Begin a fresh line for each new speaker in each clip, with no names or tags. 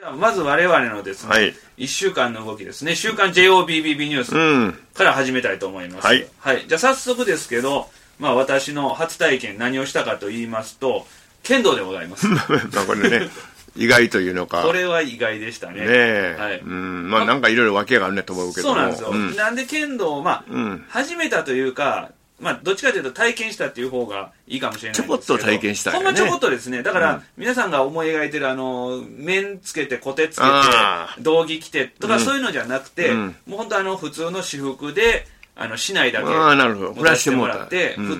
まず我々のですね、
はい、
1週間の動きですね、週刊 JOBBB ニュースから始めたいと思います。はい。はい。じゃあ早速ですけど、まあ私の初体験何をしたかと言いますと、剣道でございます。
これね、意外というのか。
これは意外でしたね。
ねえ。
はい。
まあなんかいろいろ訳があるねと思うけども。
そうなんですよ。なんで剣道を、まあ、始めたというか、まあ、どっちかというと体験したっていう方がいいかもしれないんですけど、
ちょこっと体験したいよね。
ほんまちょこっとですね。だから、皆さんが思い描いてる面つけて、コテつけて、道着着てとか、そういうのじゃなくて、もう本当普通の私服で、市内だけ持たせてもらって、振って、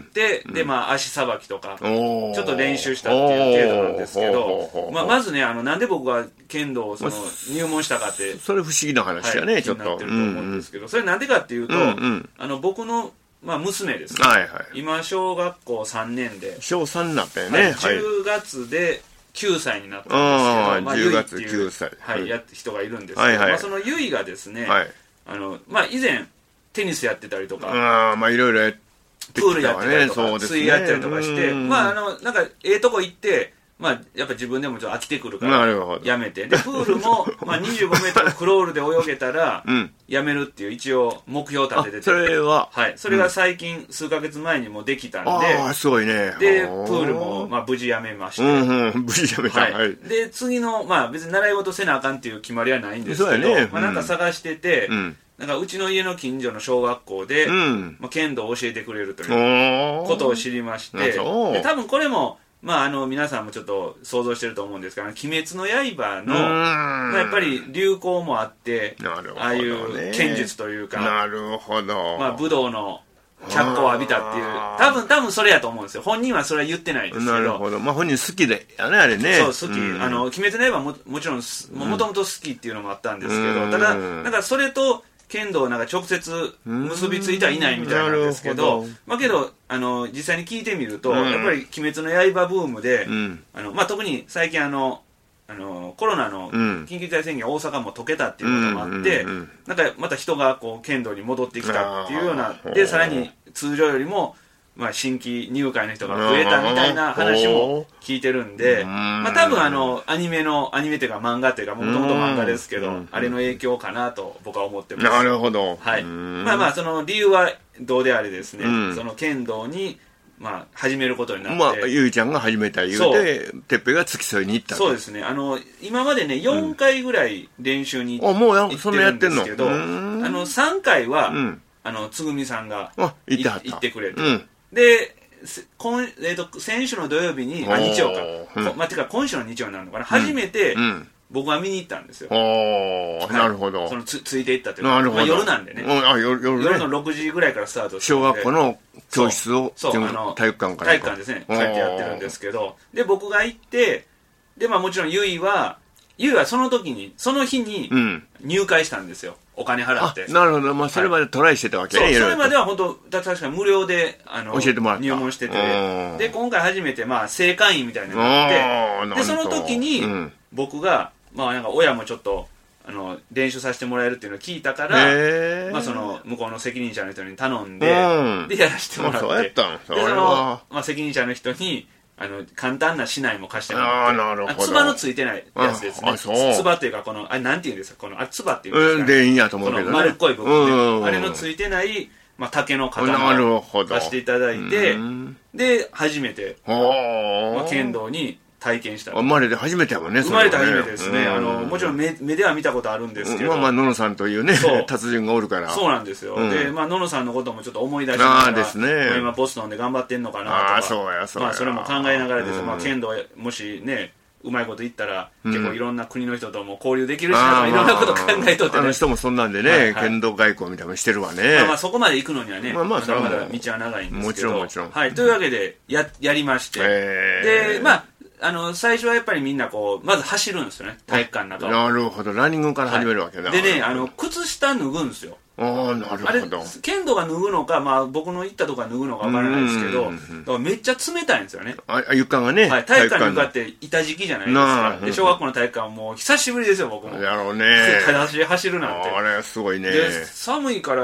で、まあ、足さばきとか、ちょっと練習したっていう程度なんですけど、まずね、なんで僕が剣道を入門したかって、
それ不思議な話やね、ちょっと。
なってると思うんですけど、それなんでかっていうと、僕の、まあ、娘ですね。今、小学校3年で。
小3になったよね。
10月で9歳になったんですけど、
10月9歳。
はい、人がいるんですけど、そのゆいがですね、まあ、以前、テニスやってたりとか、
まあいろいろやって
プールやってたりとか、水泳やったりとかして、まあなんかとこ行って、まあやっぱ自分でもちょっと飽きてくるからやめて、でプールもまあ25メートルクロールで泳げたらやめるっていう一応目標立ててて、
それは
はい、それが最近数ヶ月前にもできたんで、
すごいね。
でプールもまあ無事やめまして、
無事やめた。はい。
で次のまあ別に習い事せなあかんっていう決まりはないんですけど、まあなんか探してて。なんかうちの家の近所の小学校で、まあ、剣道を教えてくれるということを知りまして、で多分これも、まあ、皆さんもちょっと想像してると思うんですが、鬼滅の刃の、まあ、やっぱり流行もあって、ああいう剣術というか、
なるほど。
まあ、武道の脚光を浴びたっていう、多分それやと思うんですよ。本人はそれは言ってないですけど。
なるほど。まあ本人好きでやね、あれね。
そう、好き。鬼滅の刃ももちろん、もともと好きっていうのもあったんですけど、ただ、なんかそれと、剣道をなんか直接結びついてはいないみたいなんですけど、まあけど実際に聞いてみると、やっぱり「鬼滅の刃」ブームで、まあ特に最近コロナの緊急事態宣言大阪も解けたっていうこともあって、なんかまた人がこう剣道に戻ってきたっていうようなで、さらに通常よりもまあ新規入会の人が増えたみたいな話も聞いてるんで、まあ多分アニメというか漫画というかもともと漫画ですけど、あれの影響かなと僕は思ってます。
なるほど。
はい。まあまあその理由はどうであれですね、その剣道にまあ始めることになって、
まあゆいちゃんが始めた言うててっぺが付き添いに行ったと。
そうですね。今までね4回ぐらい練習に行ってるんですけど、3回はつぐみさんが行ってくれて。で、先週の土曜日に、日曜か、まあ、てか今週の日曜になるのかな、初めて、僕は見に行ったんですよ。
なるほど。
ついていったというか、まあ、夜なんでね。夜の6時ぐらいからスタートして。
小学校の教室を、体育館から。
体育館ですね、帰ってやってるんですけど、で、僕が行って、で、まあもちろんゆいはその日に入会したんですよ。お金払って。
なるほど。まあそれまでトライしてたわけね。
それまでは本当確かに無料で
教えてもらった。
入門してて、で今回初めてまあ正会員みたいなのがあって、でその時に僕がまあなんか親もちょっと練習させてもらえるっていうのを聞いたから、まあその向こうの責任者の人に頼んで、でやらせてもらって、
そうやったん。
でまあ責任者の人に簡単な竹刀も貸してもらって、つばのついてないやつですね。つばっていうかなんていうんですか、つばっていうんですか、
でいいんやと思うけどね、
丸っこい部分で、あれのついてないまあ竹の刀を貸していただいて、で初めて剣道に体験した。
生まれて初めてやもんね。
生まれて初めてですね。もちろん目では見たことあるんですけど、
まあののさんというね達人がおるから。
そうなんですよ。でまあののさんのこともちょっと思い出しながら、今ボストンで頑張ってんのかなとか、まあそれも考えながらです。まあ剣道もしねうまいこと言ったら結構いろんな国の人とも交流できるしなとか、いろんなこと考えとってね。
人もそんなんでね、剣道外交みたいなのしてるわね。
まあそこまで行くのにはね、まだまだ道は長いんですけど。
もちろん。
はい。というわけでやりまして、でまあ最初はやっぱりみんなまず走るんですよね、体育館の中を。
なるほど、ランニングから始めるわけだ。
でね、靴下脱ぐんですよ。
なるほど。あれ、
剣道が脱ぐのか、まあ僕の行ったとこが脱ぐのかわからないですけど、だからめっちゃ冷たいんですよね。
床がね。
はい、体育館の床って板敷きじゃないですか。で、小学校の体育館はもう久しぶりですよ、僕も。
やろうね。
裸足で走るなんて。
あれ、すごいね。
で、寒いから、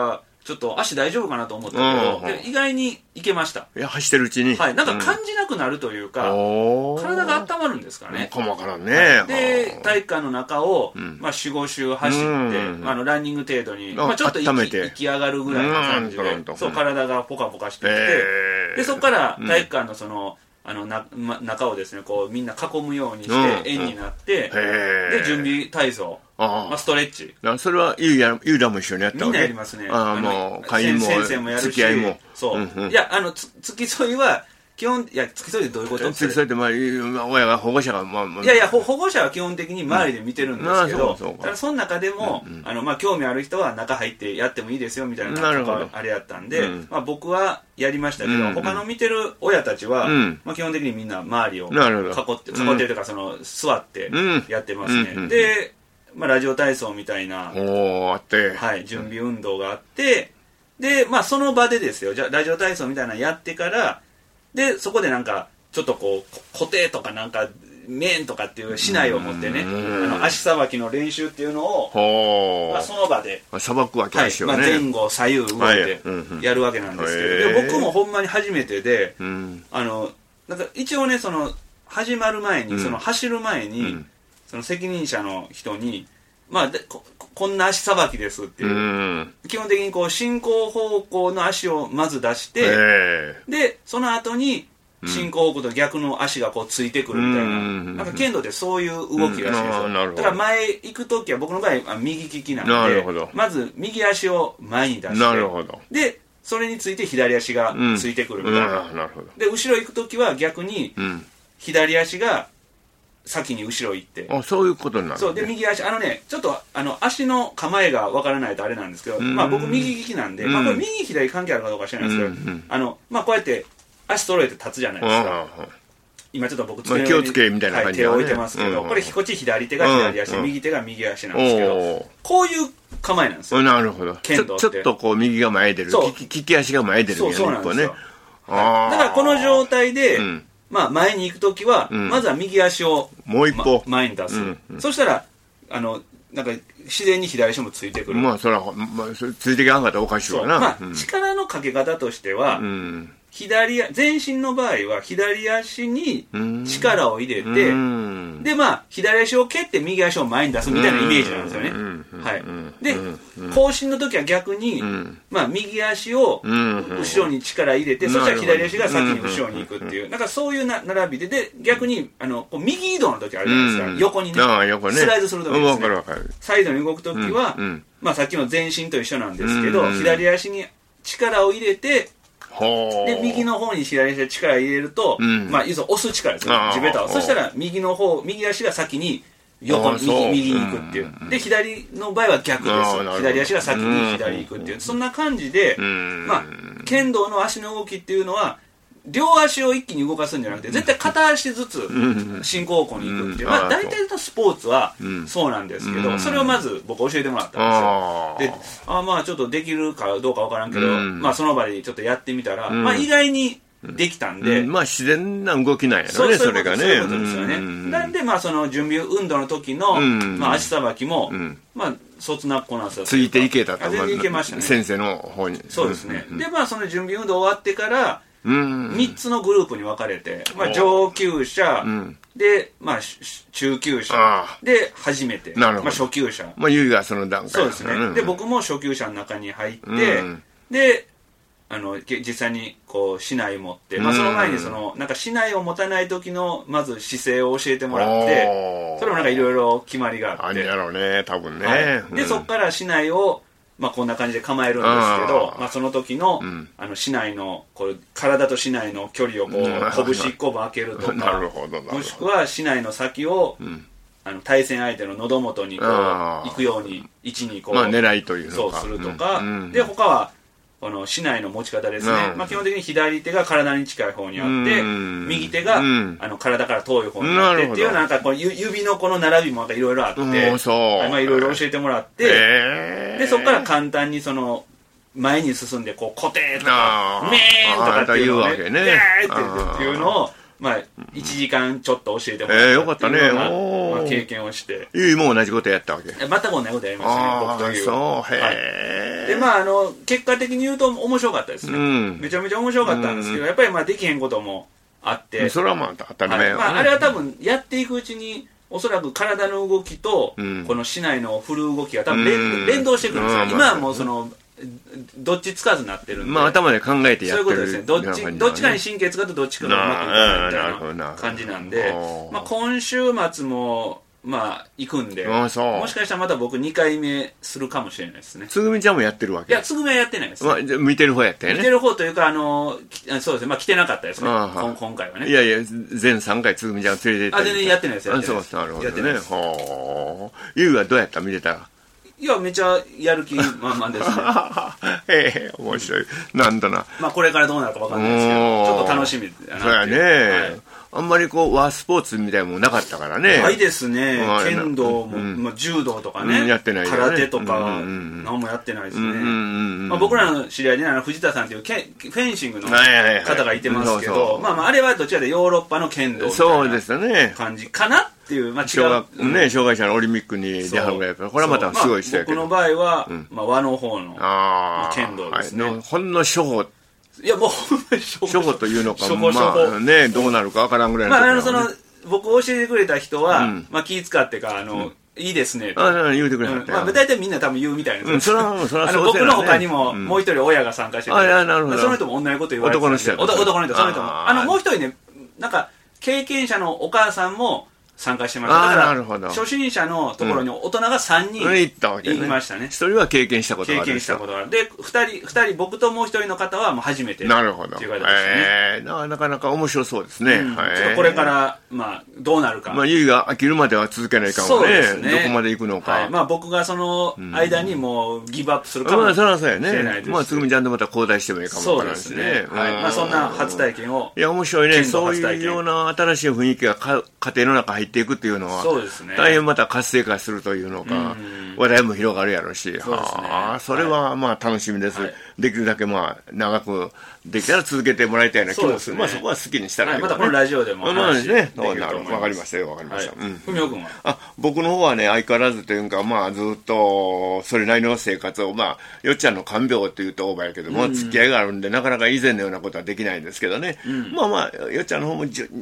ちょっと足大丈夫かなと思ったけど、で意外にいけました。
いや、走ってるうちに。
はい、なんか感じなくなるというか、体が温まるんですかね。
かもわからんね。
で、体育館の中を、まあ、4、5周走って、ランニング程度に、まあ、ちょっと息上がるぐらいの感じで、そう、体がポカポカしてきて、で、そこから体育館のその、中をですね、こう、みんな囲むようにして、円になって、で、準備体操。まあ、ストレッチ。
それはユーラも一緒にやったわけ？
みんなやりますね。
会員も
先生もやるし、
付き合いも。
そう。いや、付き添いは、基本、いや、付き添いってどういうこと？
付き添いって、まあ、親が、保護者が、
いやいや、保護者は基本的に周りで見てるんですけど、ただその中でも、まあ、興味ある人は中入ってやってもいいですよ、みたいな、あれやったんで、まあ、僕はやりましたけど、他の見てる親たちは、まあ、基本的にみんな周りを囲ってるというか、座ってやってますね。で、まあ、ラジオ体操みたいな、
あって、
はい、準備運動があって、で、まあ、その場でですよ、じゃラジオ体操みたいなのやってから、で、そこでなんか、ちょっとこう、固定とかなんか、面とかっていう竹刀を持ってね、足さばきの練習っていうのを、まあ、その場で、
さばくわけですよね。
はい、まあ、前後左右動いてやるわけなんですけど、で僕もほんまに初めてで、なんか一応ね、その、始まる前に、その走る前に、その責任者の人に、まあ、こんな足さばきですっていう、基本的にこう進行方向の足をまず出して、でその後に進行方向と逆の足がこうついてくるみたいな、なんか剣道ってそういう動きらしいんですよ。だから前行く時は僕の場合は右利きなんで、まず右足を前に出して、でそれについて左足がついてくるみたいな。で後ろ行く時は逆に左足が先に後ろ行って。
そういうことになる。
そう。で、右足、ちょっと、足の構えがわからないとあれなんですけど、まあ僕右利きなんで、まあこれ右左関係あるかどうか知らないですけど、まあこうやって足揃えて立つじゃないですか。今ちょっと僕
気をつけみたいな感じで
手を置いてますけど、これこっち左手が左足、右手が右足なんですけど、こういう構えなんですよ。
なるほど。剣道って。ちょっとこう右が前出る。利き足が前出るみたいな。
そうなんですよ。だからこの状態で、まあ前に行くときは、まずは右足を
もう一歩
前に出す。そしたら、なんか自然に左足もついてくる。
まあそれは、ついていかんかったらおかしいわな。
まあ力のかけ方としては、全身の場合は左足に力を入れて、でまあ左足を蹴って右足を前に出すみたいなイメージなんですよね。はい。で後進の時は逆に、まあ右足を後ろに力入れて、そしたら左足が先に後ろに行くっていう、なんかそういう並びで、逆に右移動の時あるじゃないですか、横にね、スライドする時ですね。サイドに動く時は、まあさっきの前進と一緒なんですけど、左足に力を入れて。で右の方に左足で力を入れると、まあ要するに押す力ですね、地べたを。そしたら右足が先に横に右に行くっていう。で左の場合は逆です。左足が先に左に行くっていう。そんな感じで、まあ剣道の足の動きっていうのは両足を一気に動かすんじゃなくて、絶対片足ずつ進行方向に行くっていう。まあ大体のスポーツはそうなんですけど、それをまず僕教えてもらったんですよ。で、まあちょっとできるかどうかわからんけど、まあその場でちょっとやってみたら、まあ意外にできたんで、
まあ自然な動きなんやろね、それがね。
そういうことですよね。なんでまあその準備運動の時のまあ足さばきも、まあそつなっこなさ
ついていけたと。
全然いけましたね。
先生の方に。
そうですね。でまあその準備運動終わってから、3つのグループに分かれて、まあ、上級者、で、まあ、中級者、で、初めて、まあ、初級者。
まあ、ゆいがその段階。
そうですね。で、僕も初級者の中に入って、で、実際に、こう、竹刀持って、まあ、その前に、なんか、竹刀を持たない時の、まず姿勢を教えてもらって、それもなんかいろいろ決まりがあって。
やろうね、多分ね。
で、そこから竹刀を、まあこんな感じで構えるんですけど、まあその時の、竹刀の、こう、体と竹刀の距離をこう、拳一個分けるとか、もしくは竹刀の先を、対戦相手の喉元にこう、行くように、位置にこう、
まあ狙いという
そうするとか、で、他は、この竹刀の持ち方ですね。まあ基本的に左手が体に近い方にあって、右手が、体から遠い方にあってっていう、なんかこう指のこの並びもいろいろあって、まあいろいろ教えてもらって、で、そこから簡単に前に進んで、こう固定とか、メーンとかっていうのをね、っていうのを、 まあ、1時間ちょっと教えてもらった
よかったね。
まあ、経験をして。
ゆいも同じことやったわけ。
全く同じことやりましたね、僕とゆいは。
そう、へ
え。で、まあ、結果的に言うと面白かったですね。めちゃめちゃ面白かったんですけど、やっぱりまあ、できへんこともあって。
それはまあ、当たり前よね。
まあ、あれは多分、やっていくうちに、おそらく体の動きと、この市内の振る動きが多分連動してくるんですよ。今はもうどっちつかずになってるんで。
まあ頭で考えてやってる。
そういうことですね。どっちかに神経使うとどっちかがうまくいかないみたいな感じなんで、まあ今週末も、まあ行くんで、もしかしたらまた僕2回目するかもしれないですね。
つぐみちゃんもやってるわけ？
いや、つぐみはやってないです。
まあ、見てる方やったよね。
見てる方というか、そうですね。まあ来てなかったですね。今回はね。
いやいや、全3回つぐみちゃん連れて行ったり。
全然やってないです。
そう、なるほどね。はあ。ゆうはどうやった見てたら？
いや、めちゃやる気満々ですね。
面白い。なんだな。
まあこれからどうなるかわかんないですけど、ちょっと楽しみだな。
そうやね。あんまり和スポーツみたいなもんなかったからね。
ないですね。剣道も、柔道とかね。
やってない。
空手とか、何もやってないですね。まあ僕らの知り合いで藤田さんというフェンシングの方がいてますけど、まああれはどちらでヨーロッパの剣道みたいな感じかなっていう、まあ違う。
障害者のオリンピックに出はるぐらいから、これはまたすごい人やけど。
僕の場合は、まあ和の方の剣道ですね。
ほんの初歩。
いやもう
初歩というのか、まあね、どうなるかわからんぐらいの。
まあ僕教えてくれた人は、まあ気使ってか、いいですね。
言うてくれはった。
まあ大体みんな多分言うみたいな。
それはそう
僕の他にももう一人親が参加してて、その人も同じこと言われてた。男の人、その人も。もう一人ね、なんか経験者のお母さんも参加してました。だから初心者のところに大人が3人いましたね。
1人は経験したことがある。
経験したことがある。で、2人、僕ともう一人の方はもう初めて。
なるほど。
っていう方でしたね。
なかなか面白そうですね。
ちょっとこれから、まあ、どうなるか。
まあ、ゆいが飽きるまでは続けないかもね。そうですね。どこまで行くのか。
まあ、僕がその間にもうギブアップするかもしれないです。
まあ、そりゃそうやね。まあ、つぐみちゃんとまた交代してもいいかもわからないですね。
まあ、そんな初体験を。
いや、面白いね。そういうような新しい雰囲気が家庭の中入っていくっていうのは、
そうですね。
大変また活性化するというのか、話題も広がるやろうし、それはまあ楽しみです。できるだけまあ長くできたら続けてもらいたいような気もする。まあそこは好きにしたらいい。
またこのラジオでも話できると思います。
わかりましたよ、わかりました。
ふみおくんは？
僕の方はね、相変わらずというか、まあずっとそれなりの生活を、まあよっちゃんの看病っていうとオーバーやけども、付き合いがあるんで、なかなか以前のようなことはできないんですけどね。まあまあ、よっちゃんの方も徐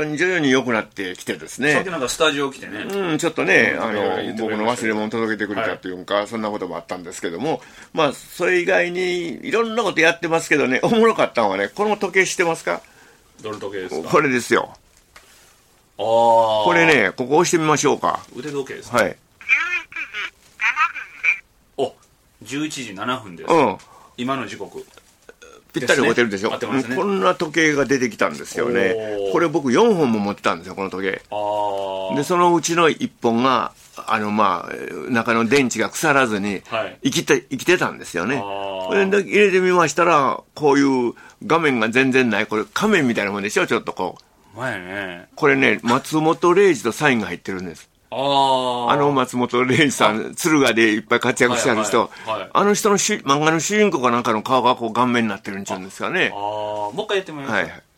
々に良くなってきてですね。
さっきなんかスタジオ来てね。
ちょっとね、僕の忘れ物届けてくれたっていうか、そんなこともあったんですけども、まあ、それ以外にいろんなことやってますけどね、おもろかったのはね、この時計知ってますか？
どの時計ですか？
これですよ。これね、ここ押してみましょうか。
腕時計ですか？
はい。
お、11時7分です。今の時刻。
ぴったり覚えてるでしょ。こんな時計が出てきたんですよね。これ僕4本も持ってたんですよ、この時計。で、そのうちの1本が、まあ、中の電池が腐らずに生きてたんですよね。これで入れてみましたら、こういう画面が全然ない、これ仮面みたいなもんでしょ、ちょっとこう。
前ね。
これね、松本零士とサインが入ってるんです。松本零士さん、敦賀でいっぱい活躍してある人、あの人の漫画の主人公かなんかの顔がこう顔面になってるんちゃうんですかね。
もう一回やってもらいますか。11時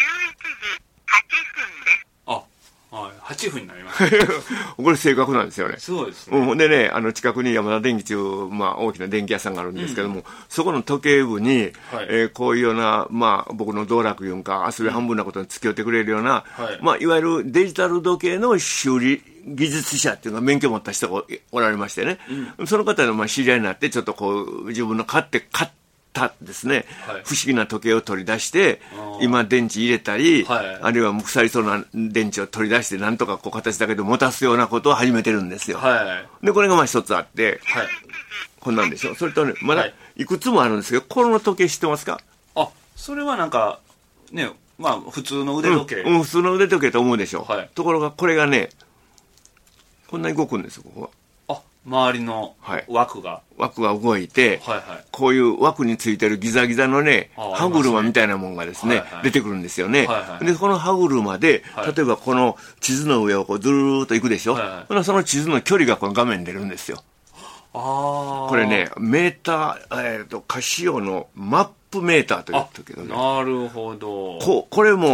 8分です。8分になります。
これ正確なんですよね。
すごいですね。
でね、近くに山田電機という、まあ、大きな電気屋さんがあるんですけども、そこの時計部に、こういうような、まあ、僕の道楽いうんか、遊び半分なことに付き合ってくれるような、まあ、いわゆるデジタル時計の修理技術者っていうのが免許を持った人がおられましてね、その方のまあ知り合いになって、ちょっとこう、自分の買ったですね、不思議な時計を取り出して今電池入れたり、あるいは腐りそうな電池を取り出してなんとかこう形だけで持たすようなことを始めてるんですよ。でこれがまあ一つあって、こんなんでしょ。それとね、まだいくつもあるんですけど、この時計知ってますか？
それはなんかね、まあ普通の腕時計、
普通の腕時計と思うでしょ。ところがこれがね、こんなに動くんですよ、ここは。
周りの枠が
動いて、こういう枠についてるギザギザのね、歯車みたいなもんがですね、出てくるんですよね。で、この歯車で、例えばこの地図の上をこうずるーっと行くでしょ。その地図の距離がこの画面に出るんですよ。これね、メーター、カシオのマップメーターというけどね。
なるほど。
これも、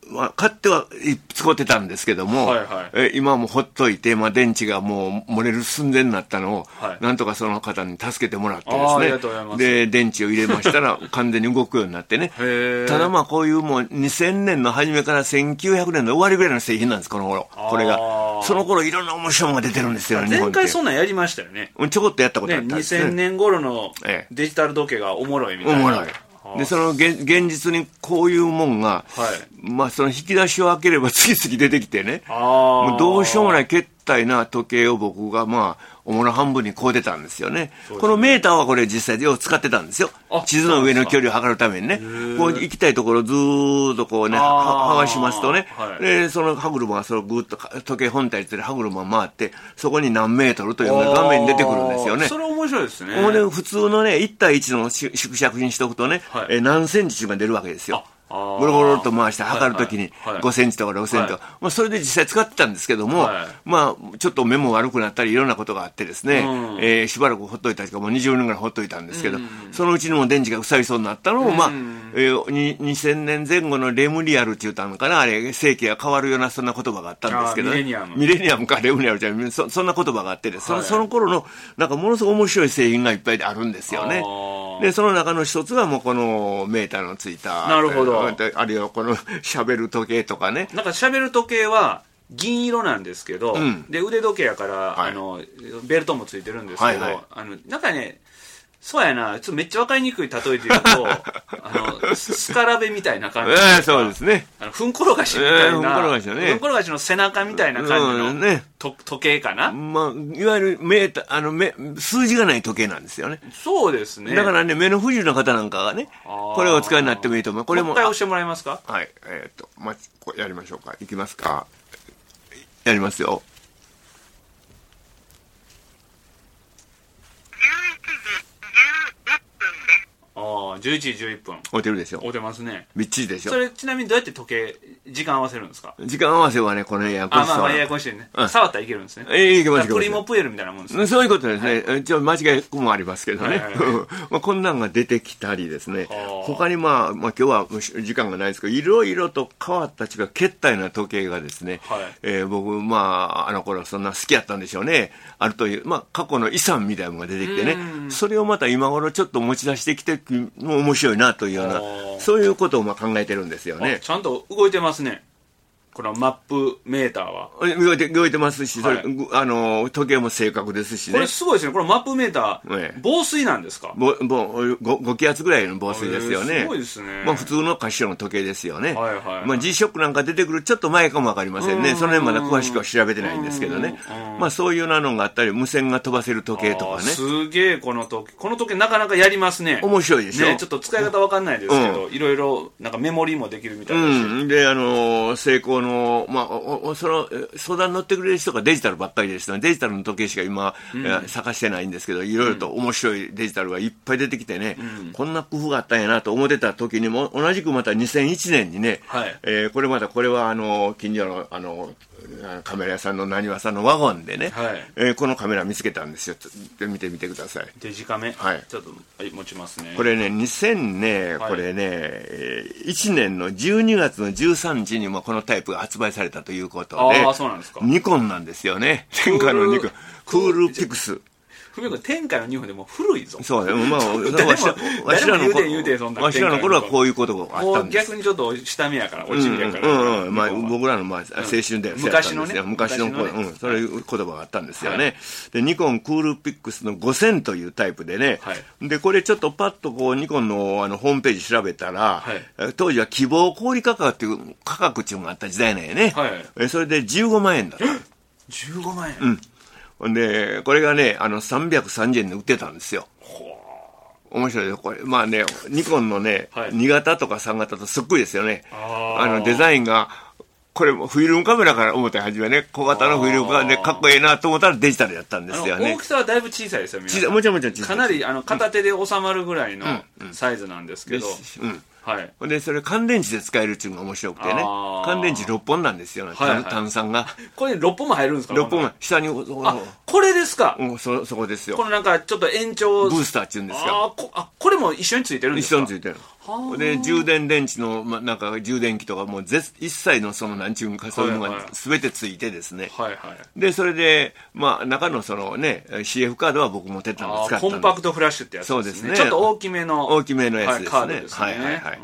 買っては使ってたんですけども、
はいはい、
今はもうほっといて、電池がもう漏れる寸前になったのを、
はい、
なんとかその方に助けてもらってですね、で電池を入れましたら完全に動くようになってねただこういうもう2000年の初めから1900年の終わりぐらいの製品なんです、この頃。これがその頃いろんな面白いものが出てるんですよね。
前回そんなんやりましたよね。
ちょこっとやったことあったんですね。
2000年頃のデジタル時計がおもろいみたいな。
おもろい。でその現実にこういうもんが、はい、その引き出しを開ければ次々出てきてね、もうどうしようもないけったいな時計を僕が主な半分にこう出たんですよね。このメーターはこれ実際よう使ってたんですよ。地図の上の距離を測るためにね、こう行きたいところをずーっとこうね剥がしますとね、はい、でその歯車がそのぐーっと時計本体について歯車が回ってそこに何メートルというのが画面に出てくるんですよね。
それ面白いですね。
普通のね1対1の縮尺にしておくとね、はい、何センチが出るわけですよ。ゴロゴロと回して測るときに5センチとか6センチとか、それで実際使ってたんですけども、ちょっと目も悪くなったりいろんなことがあってですね、しばらくほっといたりとかもう20年ぐらいほっといたんですけど、そのうちにも電池が腐りそうになったのを、2000年前後のレムリアルって言ったのかな、あれ世紀が変わるようなそんな言葉があったんですけど、ね、ミレニアムかレムリアルじゃん、そんな言葉があってです、その頃のなんかものすごく面白い製品がいっぱいあるんですよね。でその中の一つがもうこのメーターのついた、
なるほど、
あるいはこのシャベル時計とかね。
なんかシャベル時計は銀色なんですけど、で腕時計やから、はい、ベルトもついてるんですけど、はいはい、なんかね、そうやな、ちょっとめっちゃ分かりにくい例えで言うとスカラベみたいな感じ、
そうですね、
ふんころがしみたいな、
ふんころがしのね、
ふんころがしの背中みたいな感じの、ね、時計かな。
いわゆるメータ数字がない時計なんですよね。
そうですね。
だからね、目の不自由な方なんかがね、これをお使いになってもいいと思う。これも
もう一回押してもらえますか。
はい、やりましょうか。いきますか。やりますよ。
11時11分。
合うてるでしょ。
合うてますね。
びっちりでしょ。
それちなみにどうやって時計時間合わせるんですか。
時間合わせはね、このエアコン
エアコンしてね、触ったらいけるんですね。
いけます。
プリモプエルみたいなもんですね。
そういうことですね。ちょっと間違いもありますけどね。こんなんが出てきたりですね。他に今日は時間がないですけど、いろいろと変わった違うけったいな時計がですね、僕あの頃そんな好きやったんでしょうね。あるという過去の遺産みたいなのが出てきてね、それをまた今頃ちょっと持ち出してきても面白いなというような、そういうことを考えてるんですよね。
ちゃんと動いてますね、このマップメーターは。
動いてますし、それ時計も正確ですしね。
これすごいですね。このマップメーター、防水なんですか。
5気圧ぐらいの防水ですよね。
すごいですね。
普通のカシオの時計ですよね。G-SHOCK なんか出てくるちょっと前かもわかりませんね。その辺まだ詳しくは調べてないんですけどね。そういうのがあったり、無線が飛ばせる時計とかね。
すげえ、この時計なかなかやりますね。
面白いでしょ。
ちょっと使い方わかんないですけど、いろいろなんかメモリーもできるみたいだし。
で、成功のその相談に乗ってくれる人がデジタルばっかりですので、デジタルの時計しか今、探してないんですけど、いろいろと面白いデジタルがいっぱい出てきてね、こんな工夫があったんやなと思ってた時にも、同じくまた2001年にね、これは近所のカメラ屋さんのなにわさんのワゴンでね、このカメラ見つけたんですよ。見てみてください。
デジカメ、ちょっと持ちますね。
これね、これね、1年の12月の13日にもこのタイプが発売されたということで、
そうなんですか。
ニコンなんですよね。天下のニコン、クールピクス。
天下の日本でも古いぞ。
そうね、わしらの頃はこういうことがあったんです。
逆にちょっと下見やから、落ち見やから。
僕らの青春で
昔のね、
昔の頃、そういう言葉があったんですよね。で、ニコンクールピックスの5000というタイプでね、で、これちょっとパッとニコンのホームページ調べたら、当時は希望小売価格っていう価格っていうのがあった時代なんやね。それで15万円だった。
15万円。
で、これがね、330円で売ってたんですよ。面白いです。これ、ニコンのね、2型とか3型とそっくりですよね。デザインが、これもフィルムカメラから思ったはじめね、小型のフィルムカメラでかっこいいなと思ったらデジタルやったんですよね。
大きさはだいぶ小さいですよ、皆さん。
もちろん小さい。
かなり片手で収まるぐらいのサイズなんですけど。
で、それ乾電池で使えるっていうのが面白くてね。乾電池6本なんですよ、炭酸が。
これ6本も入るんですか。
6本も下に。
これですか。
そこですよ。
このなんかちょっと延長。
ブースターっていうんですか。
これも一緒についてるんですか。
一緒についてる。 で充電電池の、なんか充電器とかもう一切のそのなんちゅうかそういうのが全てついてですね、
はいはい、
でそれで、中のそのね CF カードは僕も使ったんです。
コンパクトフラッシュってやつですね。
そうですね、
ちょっと大きめの
やつですね、
カードですね。
はいはいはい。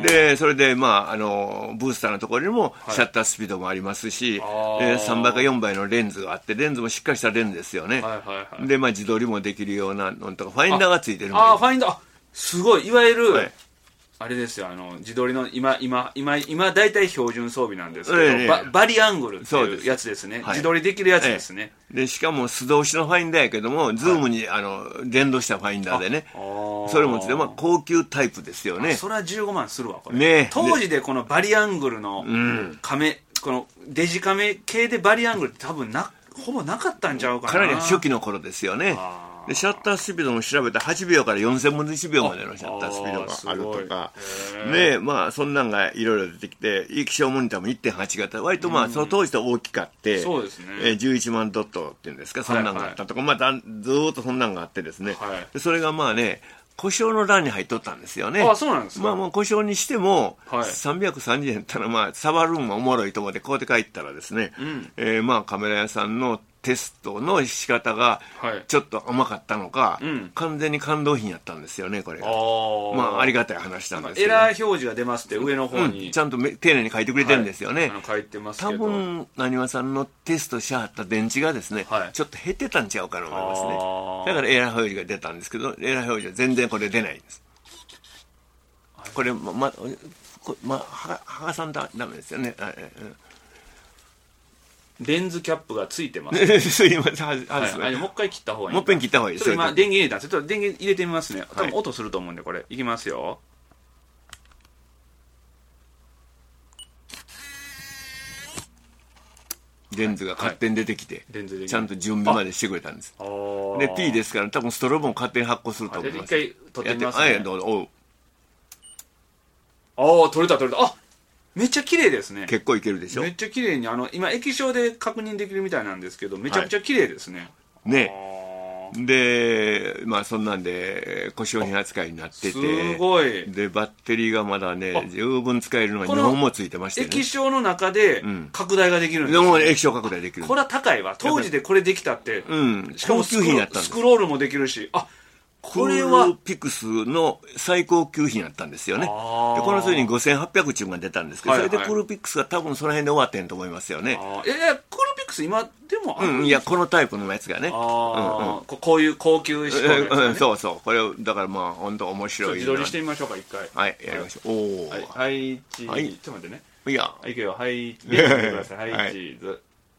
でそれで、ブースターのところにもシャッタースピードもありますし、3倍か4倍のレンズがあって、レンズもしっかりしたレンズですよね、はいはいはい、で、自撮りもできるようなのとかファインダーがついてるので、
ファインダーすごい、いわゆる、はい、あれですよ、自撮りの今大体標準装備なんですけど、バリアングルっていうやつですね。自撮りできるやつですね。
でしかも素通しのファインダーやけども、ズームに連動したファインダーでね、それもつって、高級タイプですよね。
それは15万するわこれ、ね、当時でこのバリアングルのカメ、このデジカメ系でバリアングルって多分ほぼなかったんちゃうかな。
かなり初期の頃ですよね。でシャッタースピードも調べたら8秒から4000分の1秒までのシャッタースピードがあるとかね、そんなんがいろいろ出てきて、液晶モニターも 1.8 型割とその当時と大きかって、
そうですね、
11万ドットっていうんですか、そんなんがあったとか、ずーっとそんなんがあってですね、でそれが故障の欄に入っとったんですよね。
そうなんですか。
もう故障にしても、330円ったら触るんがおもろいと思ってこうやって帰ったらですね、カメラ屋さんのテストの仕方がちょっと甘かったのか、完全に感動品やったんですよね、これが。ありがたい話なんですけど、
エラー表示が出ますって上の方に、
ちゃんと丁寧に書いてくれてるんですよね。
書いてますけど、
多分なにわさんのテストしはった電池がですね、ちょっと減ってたんちゃうかなと思いますね。だからエラー表示が出たんですけど、エラー表示は全然これ出ないんです。これ剥がさんとダメですよね。
レンズキャップがついてます。
すいません、
もう一回切った方がいい。
もう一遍切った方がいいです。
今電源入れたんです。ちょっと電源入れてみますね。多分音すると思うんで、これいきますよ。
レンズが勝手に出てきて、ちゃんと準備までしてくれたんです。で P ですから多分ストロボも勝手に発光すると思います。
一回撮ってみますね。
どうぞ。
撮れた。めっちゃ綺麗ですね。
結構いけるでしょ。
めっちゃ綺麗に今液晶で確認できるみたいなんですけど、めちゃくちゃ綺麗ですね。
ね。でそんなんで故障品扱いになってて、
すごい。
でバッテリーがまだね十分使えるのが2本もついてましてね。
液晶の中で拡大ができるんです
よ。液晶拡大できる。
これは高いわ。当時でこれできたって、
しかも高級品やったんです。
スクロールもできるし、
これはクールピクスの最高級品やったんですよね。でこの次に5800チューンが出たんですけど、それでクールピクスが多分その辺で終わってんと思いますよね。
クールピクス今でもあるんですか。
いやこのタイプのやつがね、
こういう高級仕様のやつ、
そうそう、これだから本当面白い。
自撮りしてみましょうか一回。
はいやりましょう。
はいチーズ。ちょっと待ってね。いくよ。はいチーズ。はいチーズ。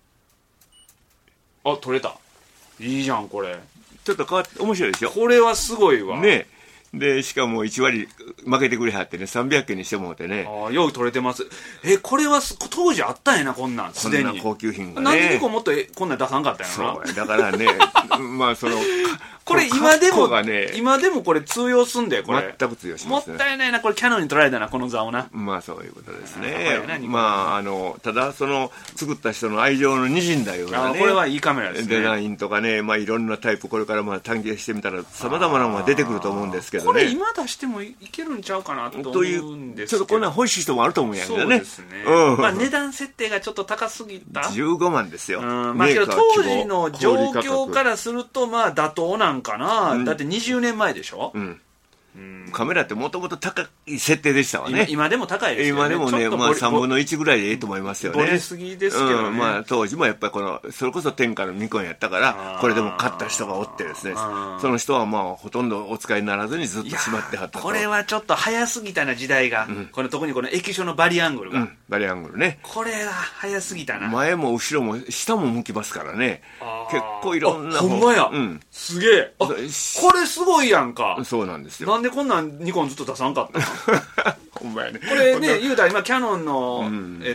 撮れた。いいじゃんこれ。
ちょっと変わって面白いでしょ。
これはすごいわ
ね。でしかも1割負けてくれはってね、300円にしてもらってね。
よく取れてます。これは当時あったんやな、こんなんすでに。
こんな高級品がね。
なんで2個もっとこんなん出さんかったんやろな。
そうだからね
これ今でもこれ通用すんだよ、これ。
全く通用しますね。
もったいないな、これキャノンに取られたな、この座をな。
そういうことですね。ただその作った人の愛情の滲んだようなね。
これはいいカメラですね。
デザインとかね、いろんなタイプこれから探求してみたら様々なものが出てくると思うんですけどね。
これ今出してもいけるんちゃうかなと思うんですけど。
ちょっとこんなん欲しい人もあると思うんやけどね。
そうですね。値段設定がちょっと高すぎた。
15万ですよ。
けど当時の状況からすると妥当なんかな。だって20年前でしょ。
カメラってもともと高い設定でしたわね。
今でも高いですよね。
今でもね、3分の1ぐらいでいいと思いますよね。
ボリすぎですけどね。
当時もやっぱりそれこそ天下のニコンやったから、これでも買った人がおってですね、その人はほとんどお使いにならずにずっとしまってはったと。
これはちょっと早すぎたな、時代が。特にこの液晶のバリアングルが。
バリアングルね。
これは早すぎたな。
前も後ろも下も向きますからね。結構いろんな。
ほんまや。すげえ。これすごいやんか。
そうなんですよ。
なんでこんなんニコンずっと出さんかったの。
ほんまやね。
これね、言うたら今キャノンの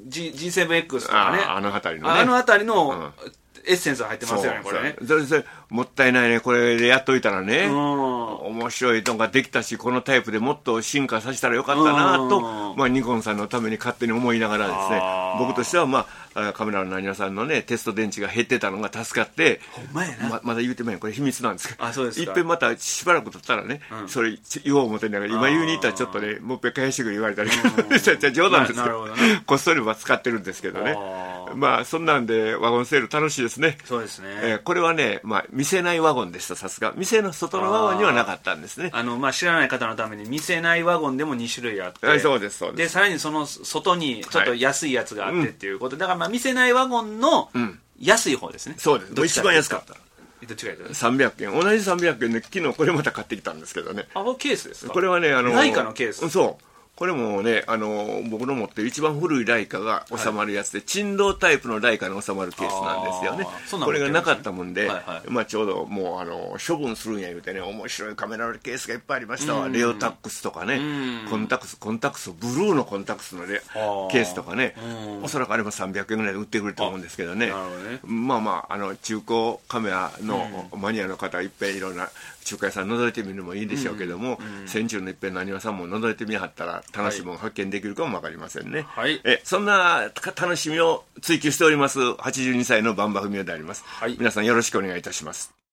G7X とかね、
あの辺りのね、
あの辺りのエッセンスが入ってますよね、これね。
それもったいないね、これでやっといたらね、面白いのができたし、このタイプでもっと進化させたらよかったなと、ニコンさんのために勝手に思いながらですね、僕としては、カメラの何々さんのね、テスト電池が減ってたのが助かって、
ほんまやな、
まだ言うてもこれ秘密なんですけど、いっぺんまたしばらく経ったらね、それ言おう思ってんだけど、今言うに行ったらちょっとね、もう一回返してくれ言われたり、冗談ですけど、こっそりは使ってるんですけどね。そんなんでワゴンセール楽しいですね。
そうですね。
これはね、見せないワゴンでした、さすが。店の外のワゴンにはなかったんですね。
知らない方のために、見せないワゴンでも2種類あって、
そうです、そうです。
で、さらにその外にちょっと安いやつがあってっていうことで、だから見せないワゴンの安い方ですね。
そうです。一番安かった。
どっちがいい
300円。同じ300円で、昨日これまた買ってきたんですけどね。
ケースですか？
これはね、
ライカのケース。
そう。これもね、僕の持ってる一番古いライカが収まるやつで、振動タイプのライカの収まるケースなんですよね。これがなかったもんで、ちょうどもう処分するんや言うてね、面白いカメラケースがいっぱいありましたわ。レオタックスとかね、コンタクス、ブルーのコンタクスのケースとかね、おそらくあれも300円ぐらいで売ってくれると思うんですけどね。中古カメラのマニアの方いっぱいいろんな中華屋さん覗いてみるのもいいでしょうけども、戦中のいっぺんなにわさんも覗いてみはったら楽しいもの発見できるかも分かりませんね。そんな楽しみを追求しております82歳のバンバフミオであります。皆さんよろしくお願いいたします。